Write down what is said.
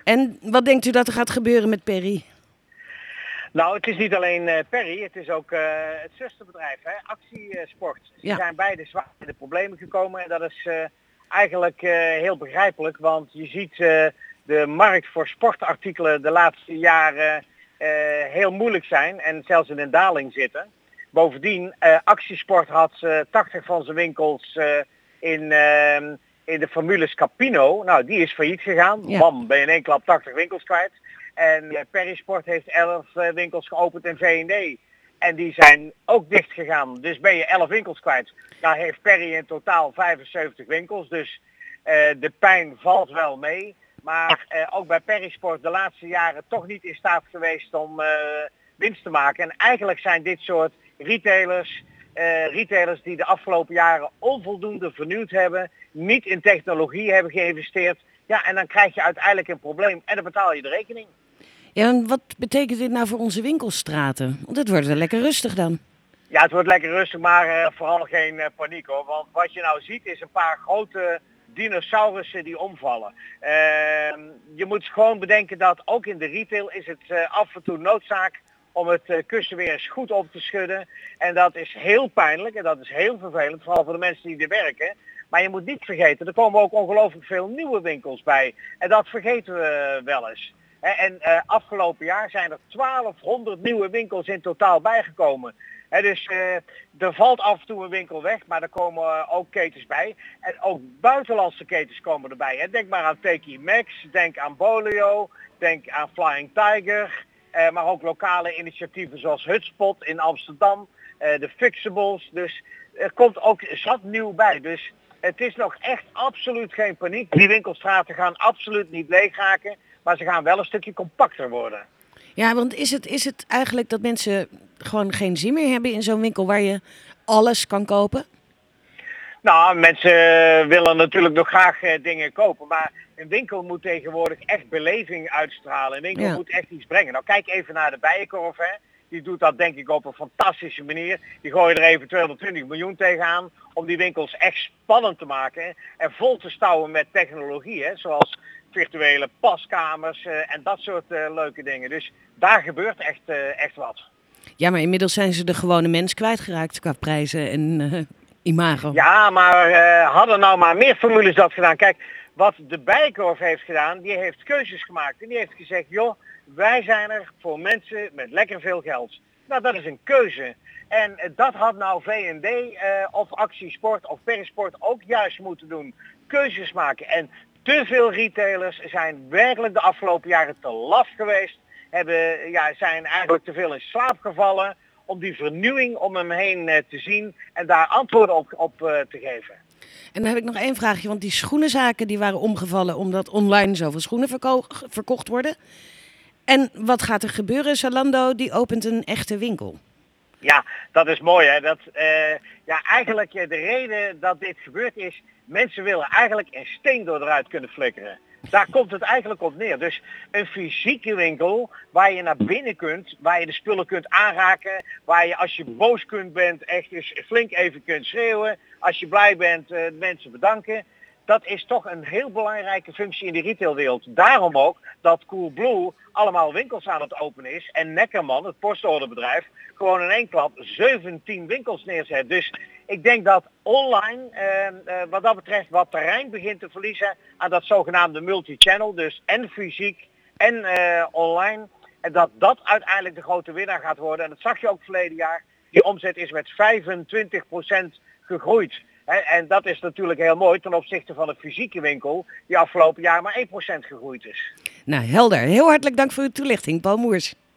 En wat denkt u dat er gaat gebeuren met Perry? Nou, het is niet alleen Perry, het is ook het zusterbedrijf, hè? Actiesport. Ze Ja. zijn beide zwaar in de problemen gekomen en dat is eigenlijk heel begrijpelijk, want je ziet de markt voor sportartikelen de laatste jaren heel moeilijk zijn en zelfs in een daling zitten. Bovendien, Actiesport had 80 van zijn winkels in de formules Capino. Nou, die is failliet gegaan. Ja. Bam, ben je in één klap 80 winkels kwijt. En Perry Sport heeft 11 winkels geopend in V&D. En die zijn ook dicht gegaan. Dus ben je 11 winkels kwijt. Nou heeft Perry in totaal 75 winkels. Dus de pijn valt wel mee. Maar ook bij Perry Sport de laatste jaren toch niet in staat geweest om winst te maken. En eigenlijk zijn dit soort retailers die de afgelopen jaren onvoldoende vernieuwd hebben, niet in technologie hebben geïnvesteerd. Ja, en dan krijg je uiteindelijk een probleem en dan betaal je de rekening. Ja, en wat betekent dit nou voor onze winkelstraten? Want het wordt wel lekker rustig dan. Ja, het wordt lekker rustig, maar vooral geen paniek hoor. Want wat je nou ziet is een paar grote dinosaurussen die omvallen. Je moet gewoon bedenken dat ook in de retail is het af en toe noodzaak om het kussen weer eens goed op te schudden. En dat is heel pijnlijk en dat is heel vervelend, vooral voor de mensen die er werken. Maar je moet niet vergeten, er komen ook ongelooflijk veel nieuwe winkels bij. En dat vergeten we wel eens. En afgelopen jaar zijn er 1200 nieuwe winkels in totaal bijgekomen. Dus er valt af en toe een winkel weg, maar er komen ook ketens bij. En ook buitenlandse ketens komen erbij. Denk maar aan Teki Max, denk aan Bolio, denk aan Flying Tiger. Maar ook lokale initiatieven zoals Hutspot in Amsterdam, de Fixables. Dus er komt ook zat nieuw bij. Dus het is nog echt absoluut geen paniek. Die winkelstraten gaan absoluut niet leeg raken, maar ze gaan wel een stukje compacter worden. Ja, want is het eigenlijk dat mensen gewoon geen zin meer hebben in zo'n winkel waar je alles kan kopen? Nou, mensen willen natuurlijk nog graag dingen kopen, maar een winkel moet tegenwoordig echt beleving uitstralen. Een winkel moet echt iets brengen. Nou, kijk even naar de Bijenkorf, hè. Die doet dat denk ik op een fantastische manier. Die gooien er even 220 miljoen tegenaan om die winkels echt spannend te maken en vol te stouwen met technologie, hè, zoals virtuele paskamers en dat soort leuke dingen. Dus daar gebeurt echt wat. Ja, maar inmiddels zijn ze de gewone mens kwijtgeraakt qua prijzen en imago. Ja, maar hadden nou maar meer formules dat gedaan. Kijk, wat de Bijenkorf heeft gedaan, die heeft keuzes gemaakt. En die heeft gezegd, joh, wij zijn er voor mensen met lekker veel geld. Nou, dat is een keuze. En dat had nou V&D of Actiesport of Perisport ook juist moeten doen. Keuzes maken. En te veel retailers zijn werkelijk de afgelopen jaren te laf geweest. Zijn eigenlijk te veel in slaap gevallen om die vernieuwing om hem heen te zien en daar antwoorden op te geven. En dan heb ik nog één vraagje, want die schoenenzaken die waren omgevallen omdat online zoveel schoenen verkocht worden. En wat gaat er gebeuren? Zalando die opent een echte winkel. Ja, dat is mooi hè. Eigenlijk de reden dat dit gebeurt is, mensen willen eigenlijk een steen door eruit kunnen flikkeren. Daar komt het eigenlijk op neer. Dus een fysieke winkel waar je naar binnen kunt, waar je de spullen kunt aanraken, waar je als je boos bent echt eens flink even kunt schreeuwen. Als je blij bent, de mensen bedanken. Dat is toch een heel belangrijke functie in de retailwereld. Daarom ook dat Coolblue allemaal winkels aan het openen is. En Neckerman, het postorderbedrijf, gewoon in één klap 17 winkels neerzet. Dus ik denk dat online wat dat betreft wat terrein begint te verliezen aan dat zogenaamde multi-channel. Dus en fysiek en online. En dat uiteindelijk de grote winnaar gaat worden. En dat zag je ook verleden jaar. Die omzet is met 25% gegroeid. En dat is natuurlijk heel mooi ten opzichte van een fysieke winkel die afgelopen jaar maar 1% gegroeid is. Nou, helder. Heel hartelijk dank voor uw toelichting, Paul Moers.